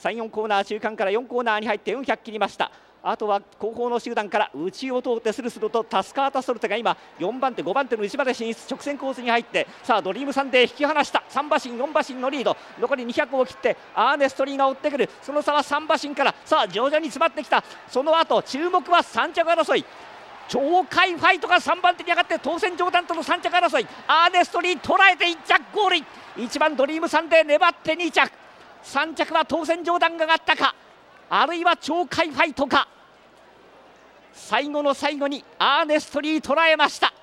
3、4コーナー中間から4コーナーに入って400切りました。あとは後方の集団から内を通ってスルスルとタスカータソルテが今4番手5番手の内まで進出、直線コースに入って、さあドリームサンデー引き離した。3馬身4馬身のリード、残り200を切ってアーネストリーが追ってくる。その差は3馬身から、さあ徐々に詰まってきた。その後注目は3着争い、鳥海ファイトが3番手に上がって当選上段との3着争い、アーネストリー捉えて1着ゴールイン。1番ドリームサンデー粘って2着、3着は当選上段が上がったか、あるいは鳥海ファイトか。最後の最後にアーネストリー捉えました。